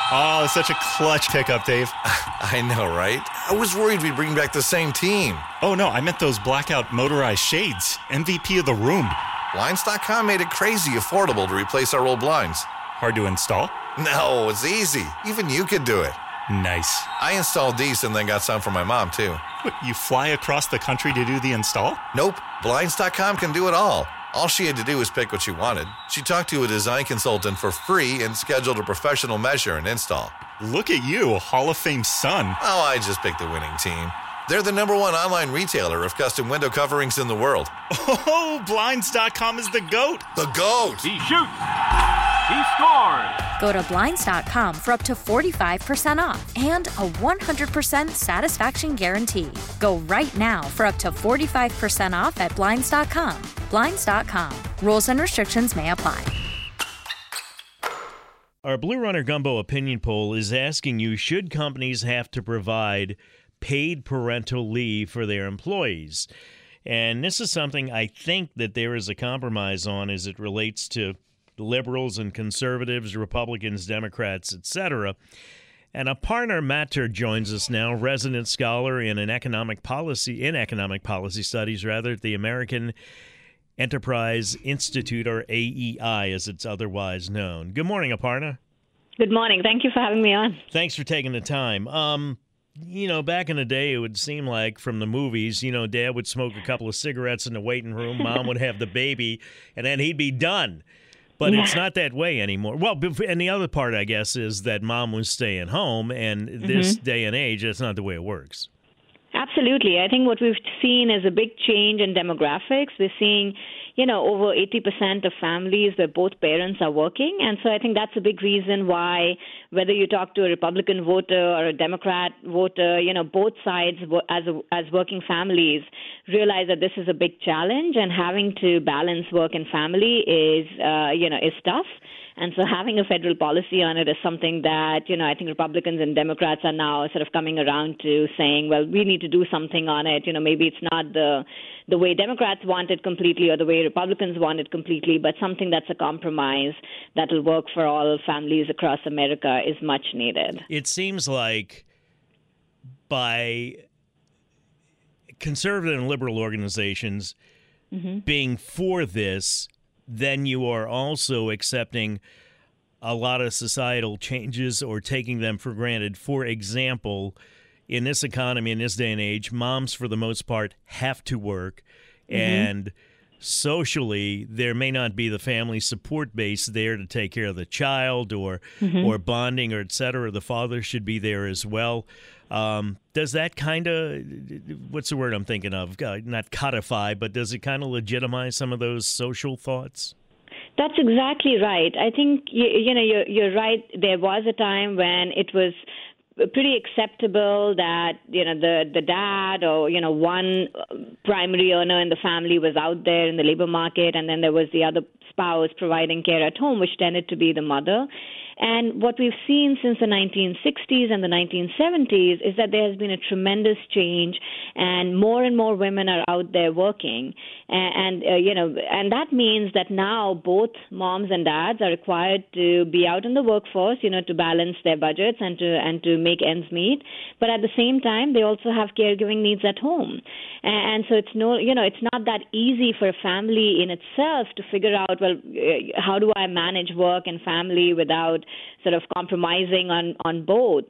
Oh, such a clutch pickup, Dave. I know, right? I was worried we'd bring back the same team. Oh, no, I meant those blackout motorized shades. MVP of the room. Blinds.com made it crazy affordable to replace our old blinds. Hard to install? No, it's easy. Even you could do it. Nice. I installed these and then got some for my mom, too. What, you fly across the country to do the install? Nope. Blinds.com can do it all. All she had to do was pick what she wanted. She talked to a design consultant for free and scheduled a professional measure and install. Look at you, a Hall of Fame son. Oh, I just picked the winning team. They're the #1 online retailer of custom window coverings in the world. Oh, Blinds.com is the GOAT. The GOAT! He shoots. He scores. Go to Blinds.com for up to 45% off and a 100% satisfaction guarantee. Go right now for up to 45% off at Blinds.com. Blinds.com. Rules and restrictions may apply. Our Blue Runner Gumbo opinion poll is asking you, should companies have to provide paid parental leave for their employees? And this is something I think that there is a compromise on as it relates to liberals and conservatives, Republicans, Democrats, etc. And Aparna Mathur joins us now, resident scholar in economic policy studies at the American Enterprise Institute, or AEI as it's otherwise known. Good morning, Aparna. Good morning. Thank you for having me on. Thanks for taking the time. Back in the day, it would seem like from the movies, Dad would smoke a couple of cigarettes in the waiting room, Mom would have the baby, and then he'd be done. But It's not that way anymore. Well, and the other part, I guess, is that Mom was staying home, and this day and age, that's not the way it works. Absolutely. I think what we've seen is a big change in demographics. We're seeing, over 80% of families where both parents are working. And so I think that's a big reason why, whether you talk to a Republican voter or a Democrat voter, both sides as working families realize that this is a big challenge, and having to balance work and family is tough. And so having a federal policy on it is something that, I think Republicans and Democrats are now sort of coming around to saying, well, we need to do something on it. Maybe it's not the way Democrats want it completely or the way Republicans want it completely, but something that's a compromise that will work for all families across America is much needed. It seems like by conservative and liberal organizations being for this, then you are also accepting a lot of societal changes or taking them for granted. For example, in this economy, in this day and age, moms, for the most part, have to work. And socially, there may not be the family support base there to take care of the child or bonding or et cetera. The father should be there as well. Does that kind of, what's the word I'm thinking of? Not codify, but does it kind of legitimize some of those social thoughts? That's exactly right. I think, you're right. There was a time when it was pretty acceptable that, the dad or, one primary earner in the family was out there in the labor market, and then there was the other spouse providing care at home, which tended to be the mother. And what we've seen since the 1960s and the 1970s is that there has been a tremendous change, and more women are out there working. And that means that now both moms and dads are required to be out in the workforce, to balance their budgets and to make ends meet. But at the same time, they also have caregiving needs at home. And so it's not that easy for a family in itself to figure out, well, how do I manage work and family without sort of compromising on both.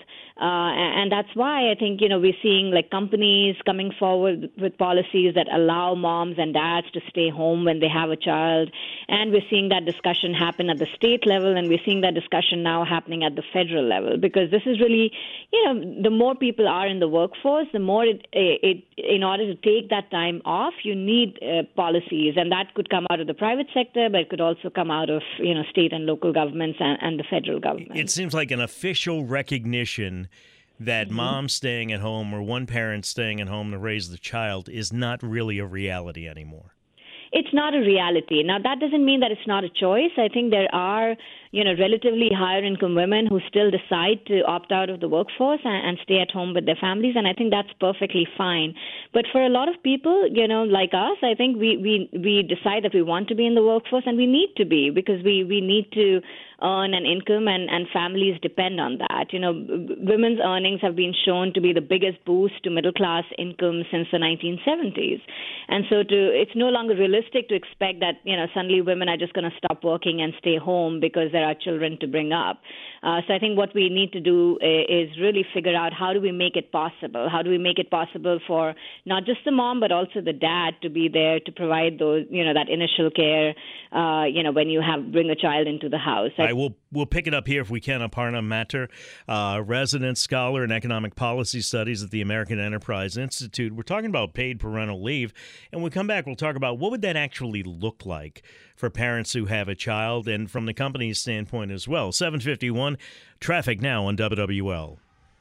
And that's why I think, we're seeing like companies coming forward with policies that allow moms and dads to stay home when they have a child. And we're seeing that discussion happen at the state level, and we're seeing that discussion now happening at the federal level, because this is really, the more people are in the workforce, the more it in order to take that time off, you need policies. And that could come out of the private sector, but it could also come out of, state and local governments and the federal government. It seems like an official recognition that mom staying at home or one parent staying at home to raise the child is not really a reality anymore. It's not a reality. Now, that doesn't mean that it's not a choice. I think there are, relatively higher income women who still decide to opt out of the workforce and stay at home with their families, and I think that's perfectly fine. But for a lot of people, like us, I think we decide that we want to be in the workforce, and we need to be, because we need to earn an income, and families depend on that. Women's earnings have been shown to be the biggest boost to middle-class income since the 1970s. And so it's no longer realistic to expect that, suddenly women are just going to stop working and stay home because there are children to bring up. So I think what we need to do is really figure out how do we make it possible? How do we make it possible for not just the mom, but also the dad to be there to provide those, that initial care, when you bring a child into the house. All right, we'll pick it up here if we can. Aparna Matar, resident scholar in economic policy studies at the American Enterprise Institute. We're talking about paid parental leave, and when we come back, we'll talk about what would that actually look like for parents who have a child, and from the company's standpoint as well. 7:51, traffic now on WWL.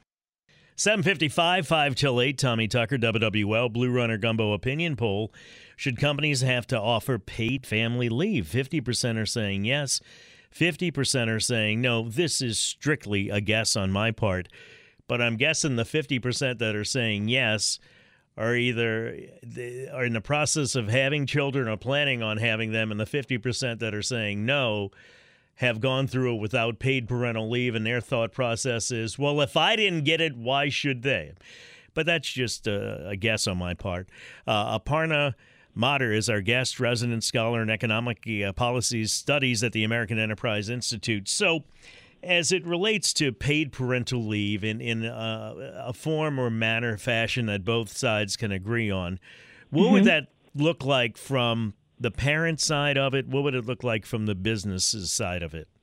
7:55, 5 till 8, Tommy Tucker, WWL, Blue Runner Gumbo opinion poll. Should companies have to offer paid family leave? 50% are saying yes. 50% are saying no. This is strictly a guess on my part, but I'm guessing the 50% that are saying yes are either are in the process of having children or planning on having them, and the 50% that are saying no have gone through it without paid parental leave, and their thought process is, well, if I didn't get it, why should they? But that's just a guess on my part. Aparna Matar is our guest, resident scholar in economic policy studies at the American Enterprise Institute. So as it relates to paid parental leave in a form or manner, fashion that both sides can agree on, what would that look like from the parent side of it? What would it look like from the business's side of it?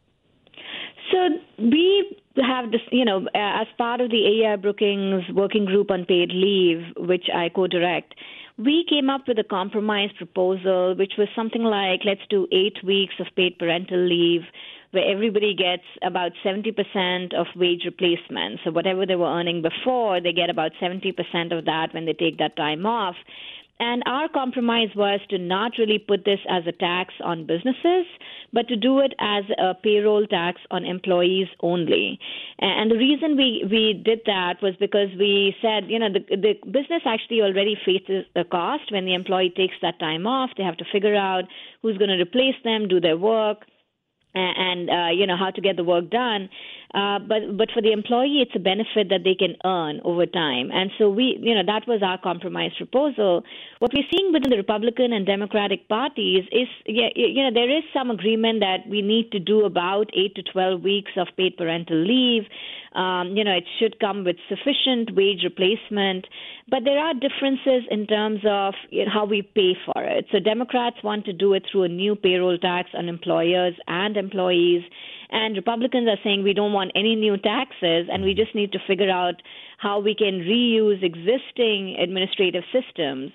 So we have this, as part of the AEI Brookings Working Group on Paid Leave, which I co-direct, we came up with a compromise proposal, which was something like, let's do 8 weeks of paid parental leave, where everybody gets about 70% of wage replacement. So whatever they were earning before, they get about 70% of that when they take that time off. And our compromise was to not really put this as a tax on businesses, but to do it as a payroll tax on employees only. And the reason we did that was because we said, the business actually already faces the cost when the employee takes that time off. They have to figure out who's going to replace them, do their work, and how to get the work done. But for the employee, it's a benefit that they can earn over time. And so that was our compromise proposal. What we're seeing within the Republican and Democratic parties is, there is some agreement that we need to do about 8 to 12 weeks of paid parental leave. It should come with sufficient wage replacement. But there are differences in terms of how we pay for it. So Democrats want to do it through a new payroll tax on employers and employees. And Republicans are saying we don't want any new taxes, and we just need to figure out how we can reuse existing administrative systems,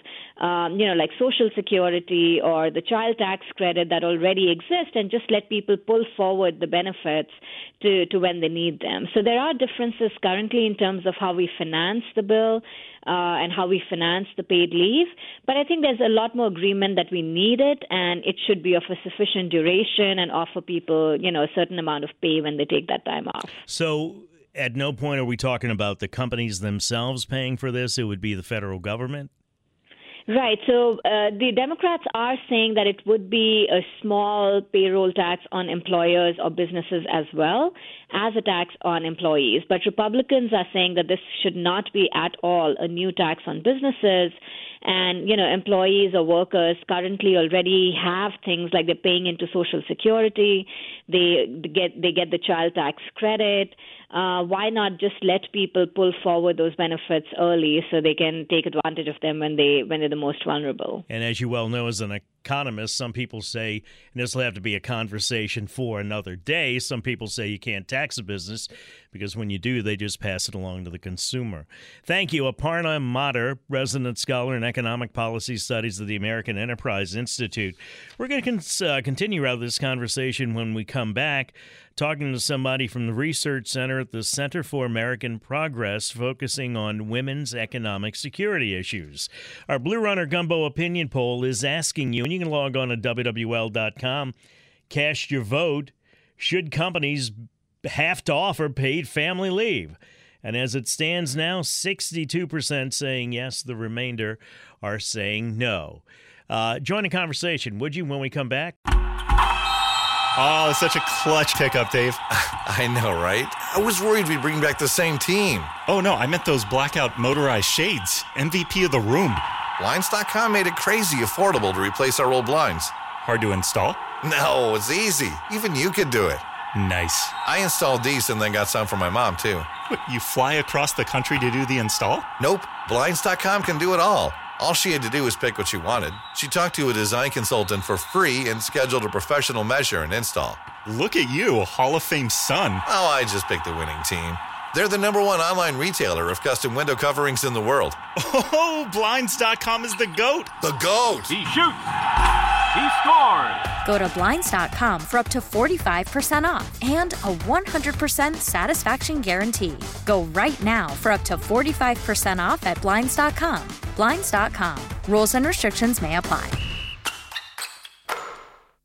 like Social Security or the child tax credit that already exist, and just let people pull forward the benefits to when they need them. So there are differences currently in terms of how we finance the bill and how we finance the paid leave. But I think there's a lot more agreement that we need it, and it should be of a sufficient duration and offer people, a certain amount of pay when they take that time off. So at no point are we talking about the companies themselves paying for this. It would be the federal government? Right. So the Democrats are saying that it would be a small payroll tax on employers or businesses as well as a tax on employees. But Republicans are saying that this should not be at all a new tax on businesses. And, employees or workers currently already have things like they're paying into Social Security, they get the child tax credit. Why not just let people pull forward those benefits early so they can take advantage of them when they're the most vulnerable? And as you well know, as an economist, some people say, and this will have to be a conversation for another day, some people say you can't tax a business because when you do, they just pass it along to the consumer. Thank you, Aparna Matar, resident scholar in economic policy studies at the American Enterprise Institute. We're going to continue out this conversation when we come back, talking to somebody from the Research Center at the Center for American Progress, focusing on women's economic security issues. Our Blue Runner Gumbo opinion poll is asking you, and you can log on to WWL.com, cast your vote, should companies have to offer paid family leave? And as it stands now, 62% saying yes, the remainder are saying no. Join the conversation, would you, when we come back? Oh, such a clutch pickup, Dave. I know, right? I was worried we'd bring back the same team. Oh, no, I meant those blackout motorized shades. MVP of the room. Blinds.com made it crazy affordable to replace our old blinds. Hard to install? No, it's easy. Even you could do it. Nice. I installed these and then got some for my mom, too. What, you fly across the country to do the install? Nope. Blinds.com can do it all. All she had to do was pick what she wanted. She talked to a design consultant for free and scheduled a professional measure and install. Look at you, a Hall of Fame son. Oh, I just picked the winning team. They're the #1 online retailer of custom window coverings in the world. Oh, Blinds.com is the GOAT. The GOAT! He shoots. He scores. Go to Blinds.com for up to 45% off and a 100% satisfaction guarantee. Go right now for up to 45% off at Blinds.com. Blinds.com. Rules and restrictions may apply.